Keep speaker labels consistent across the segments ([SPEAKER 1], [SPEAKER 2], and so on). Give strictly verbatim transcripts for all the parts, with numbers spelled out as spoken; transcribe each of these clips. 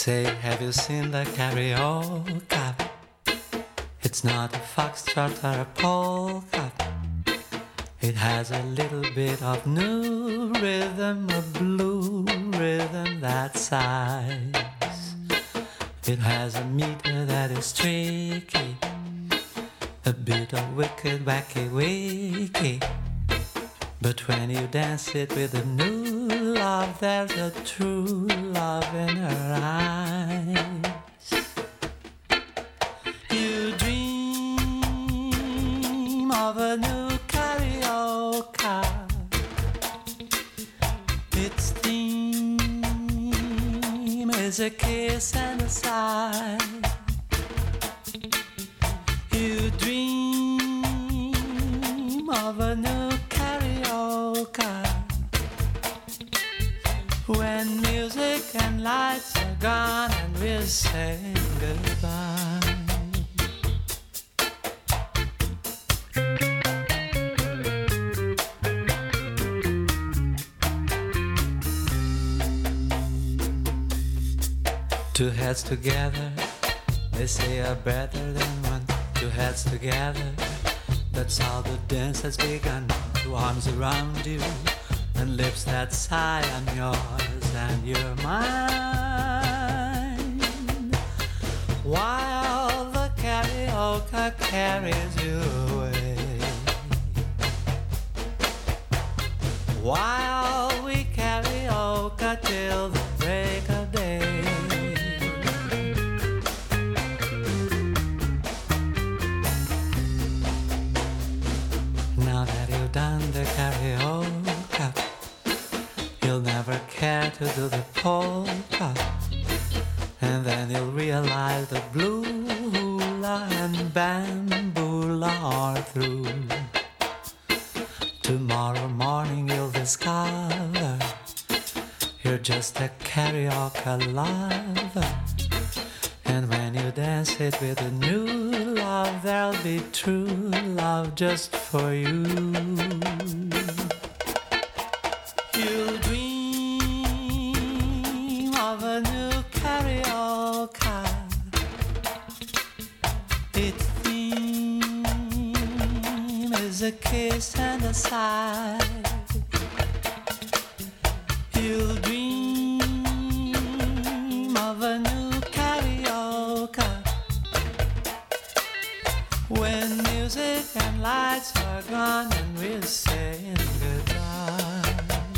[SPEAKER 1] Say, have you seen the karaoke? It's not a foxtrot or a polka. It has a little bit of new rhythm, a blue rhythm that sighs. It has a meter that is tricky, a bit of wicked, wacky, wicky. But when you dance it with a new love, there's a true love in her eyes. You dream of a new karaoke. Its theme is a kiss and a sigh. You dream of a new karaoke. When music and lights are gone and we're saying goodbye. Two heads together, they say are better than one. Two heads together, that's how the dance has begun. Two arms around you, and lips that sigh, I'm yours and you're mine. While the karaoke carries you away, while we karaoke till the break of day. Now that you've done the karaoke, you'll never care to do the polka. And then you'll realize the blue hula and bamboola are through. Tomorrow morning you'll discover you're just a karaoke lover. And when you dance it with a new love, there'll be true love just for you. You'll dream of a new karaoke. Its theme is a kiss and a sigh. You'll dream of a new karaoke. When music and lights are gone and we're saying goodbye.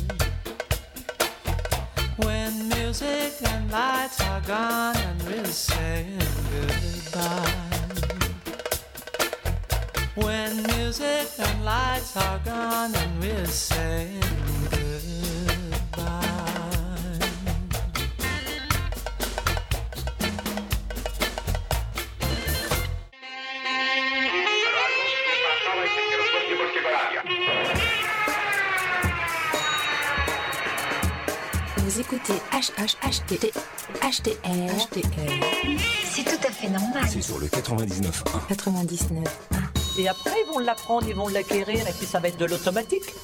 [SPEAKER 1] When music and lights are gone and we're saying goodbye. When music and lights are gone and we're saying goodbye.
[SPEAKER 2] Vous écoutez H H H T H T R.
[SPEAKER 3] C'est tout à fait normal.
[SPEAKER 4] C'est sur le quatre-vingt-dix-neuf un.
[SPEAKER 2] quatre-vingt-dix-neuf un.
[SPEAKER 5] Et après, ils vont l'apprendre, ils vont l'acquérir, et puis ça va être de l'automatique.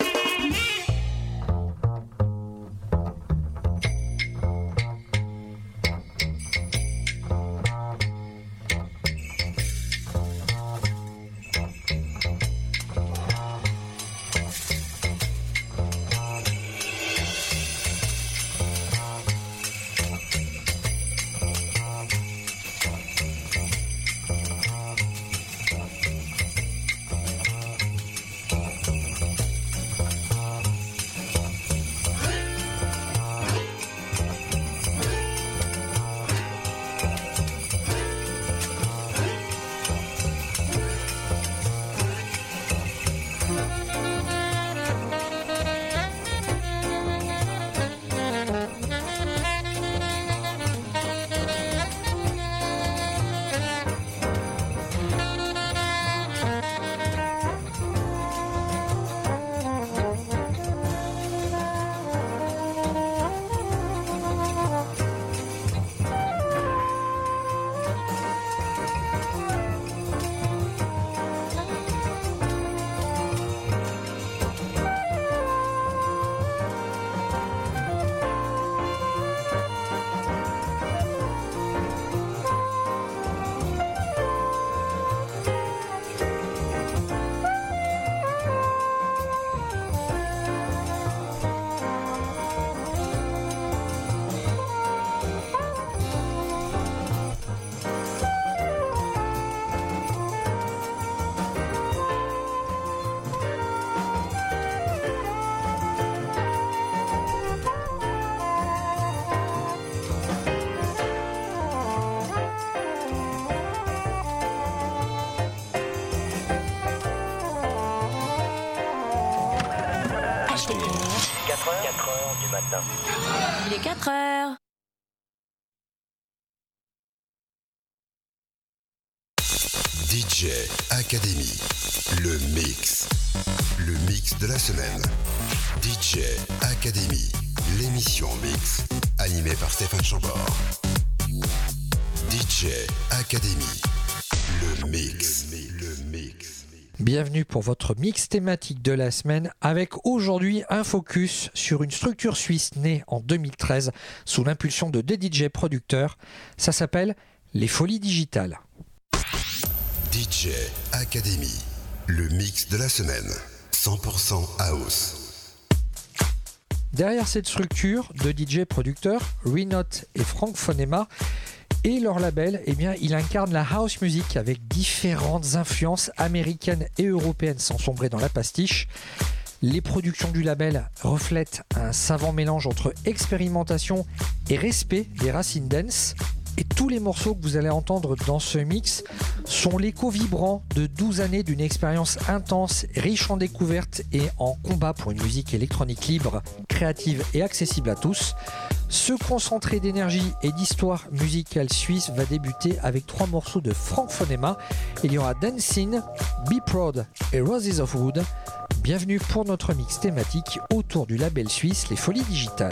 [SPEAKER 4] heures. quatre heures du matin.
[SPEAKER 2] Il est quatre heures.
[SPEAKER 6] D J Academy, le mix. Le mix de la semaine. D J Academy, l'émission mix, animée par Stéphane Chambord. D J Academy, le mix. Le mix.
[SPEAKER 7] Bienvenue pour votre mix thématique de la semaine avec aujourd'hui un focus sur une structure suisse née en deux mille treize sous l'impulsion de deux D J producteurs. Ça s'appelle Les Folies Digitales.
[SPEAKER 6] D J Academy, le mix de la semaine, cent pour cent house.
[SPEAKER 7] Derrière cette structure, deux D J producteurs, Renot et Frank Fonema, et leur label, eh bien, il incarne la house music avec différentes influences américaines et européennes sans sombrer dans la pastiche. Les productions du label reflètent un savant mélange entre expérimentation et respect des racines dance. Et tous les morceaux que vous allez entendre dans ce mix sont l'écho vibrant de douze années d'une expérience intense, riche en découvertes et en combat pour une musique électronique libre, créative et accessible à tous. Ce concentré d'énergie et d'histoire musicale suisse va débuter avec trois morceaux de Frank Fonema. Il y aura Dancing, Be Proud et Roses of Wood. Bienvenue pour notre mix thématique autour du label suisse Les Folies Digitales.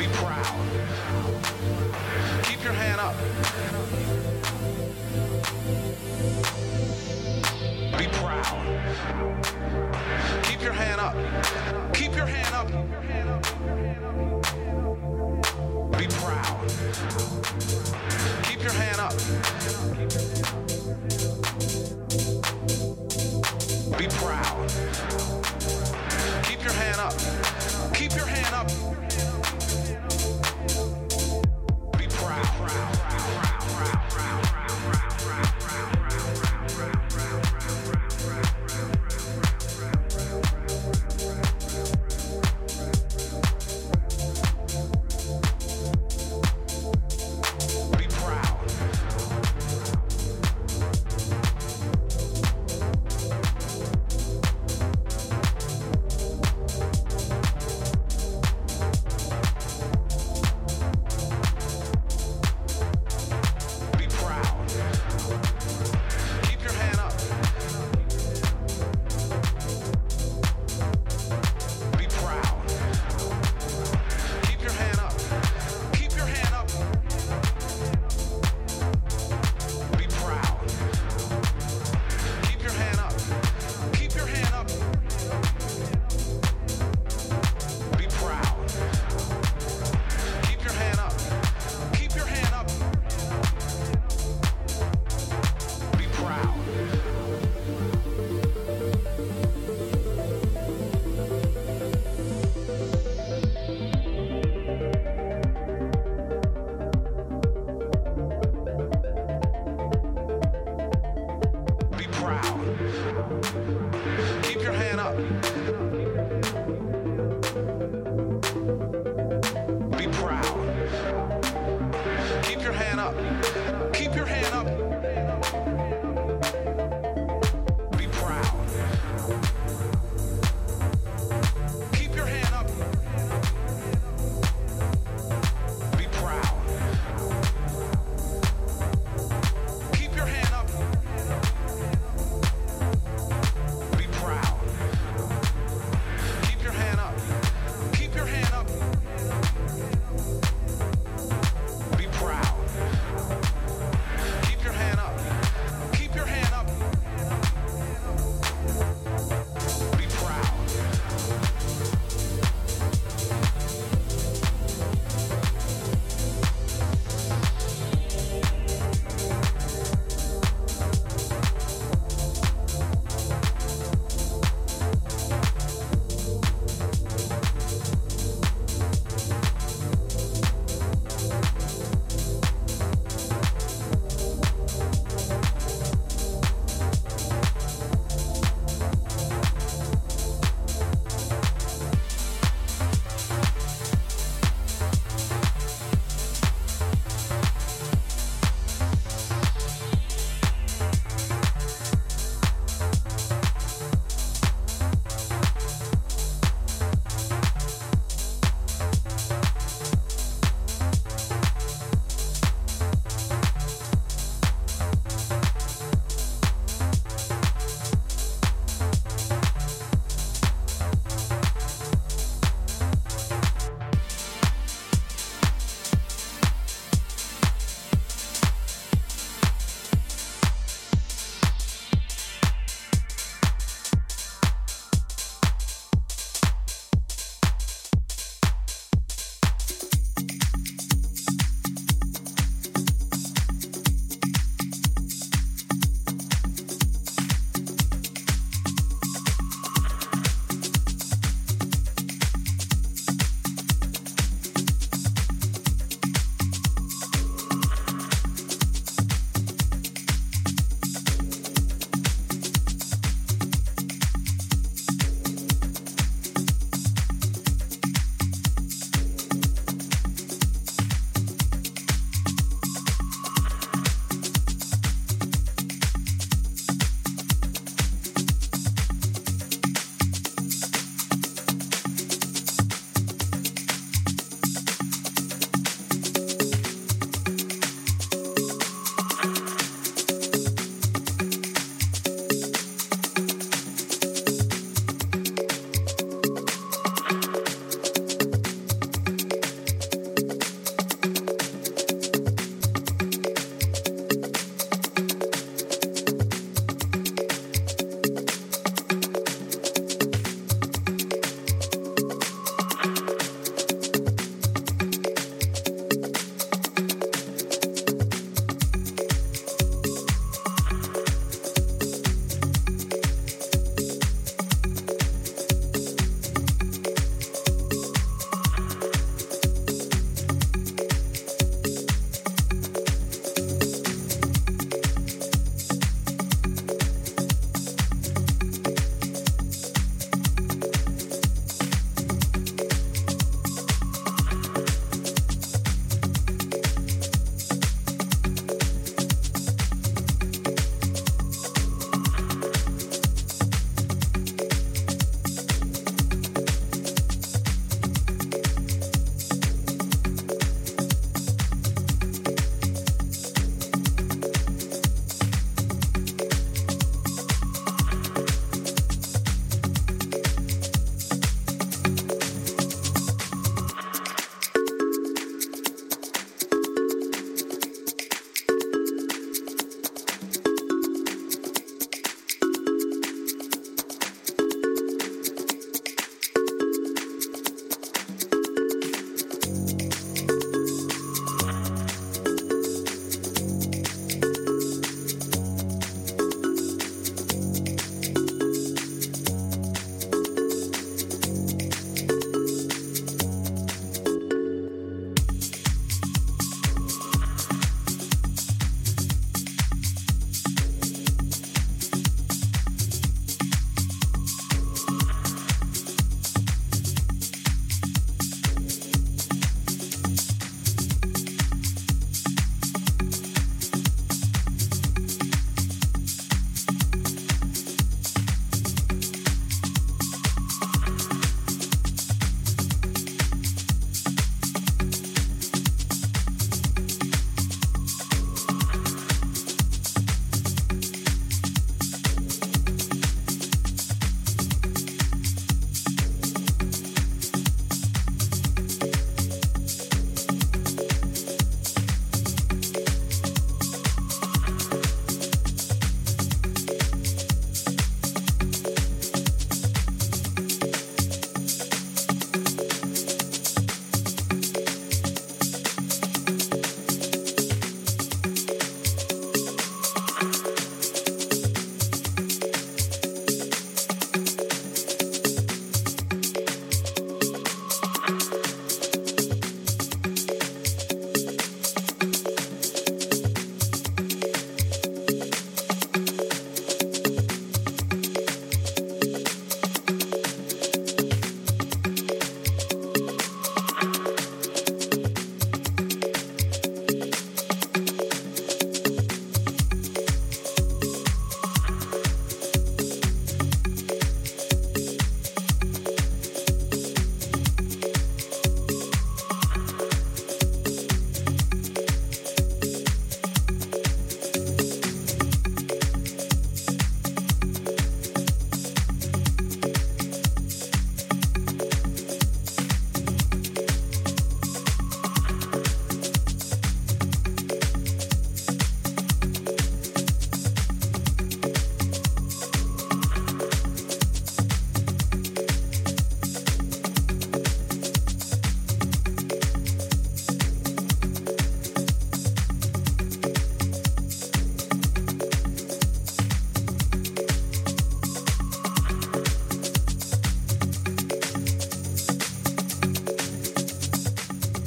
[SPEAKER 4] Be proud. Keep your hand up. Be proud. Keep your hand up. Keep your hand up. Be proud. Keep your hand up. Be proud. Keep your hand up. Keep your hand up. Be proud. Keep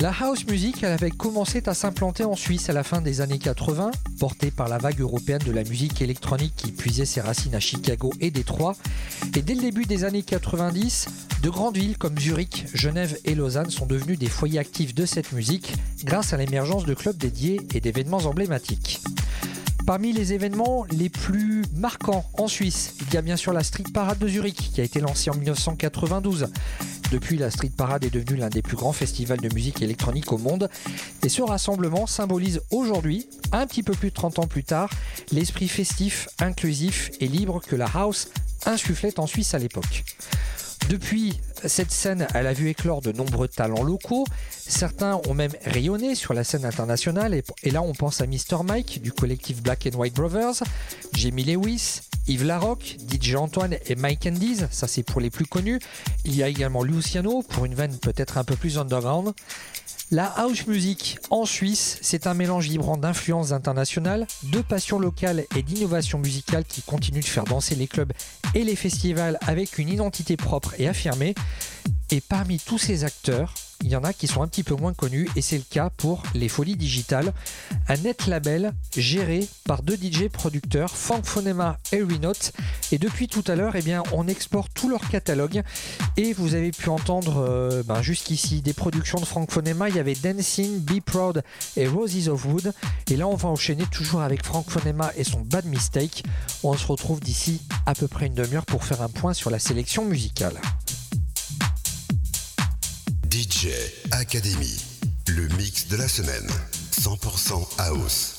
[SPEAKER 7] La house music, elle avait commencé à s'implanter en Suisse à la fin des années quatre-vingts, portée par la vague européenne de la musique électronique qui puisait ses racines à Chicago et Détroit. Et dès le début des années quatre-vingt-dix, de grandes villes comme Zurich, Genève et Lausanne sont devenues des foyers actifs de cette musique grâce à l'émergence de clubs dédiés et d'événements emblématiques. Parmi les événements les plus marquants en Suisse, il y a bien sûr la Street Parade de Zurich qui a été lancée en dix-neuf cent quatre-vingt-douze. Depuis, la Street Parade est devenue l'un des plus grands festivals de musique électronique au monde. Et ce rassemblement symbolise aujourd'hui, un petit peu plus de trente ans plus tard, l'esprit festif, inclusif et libre que la house insufflait en Suisse à l'époque. Depuis, cette scène, elle a vu éclore de nombreux talents locaux. Certains ont même rayonné sur la scène internationale. Et, et là, on pense à mister Mike du collectif Black and White Brothers, Jamie Lewis, Yves Larocque, D J Antoine et Mike Andes. Ça, c'est pour les plus connus. Il y a également Luciano pour une veine peut-être un peu plus underground. La house music en Suisse, c'est un mélange vibrant d'influences internationales, de passion locale et d'innovation musicale qui continue de faire danser les clubs et les festivals avec une identité propre et affirmée. Et parmi tous ces acteurs, il y en a qui sont un petit peu moins connus et c'est le cas pour Les Folies Digitales, un net label géré par deux D J producteurs, Frank Fonema et Renote. Et depuis tout à l'heure, eh bien, on explore tout leur catalogue et vous avez pu entendre euh, ben, jusqu'ici des productions de Frank Fonema. Il y avait Dancing, Be Proud et Roses of Wood. Et là, on va enchaîner toujours avec Frank Fonema et son Bad Mistake. On se retrouve d'ici à peu près une demi-heure pour faire un point sur la sélection musicale.
[SPEAKER 6] D J Academy, le mix de la semaine, cent pour cent house.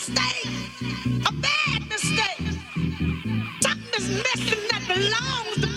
[SPEAKER 8] missing that belongs to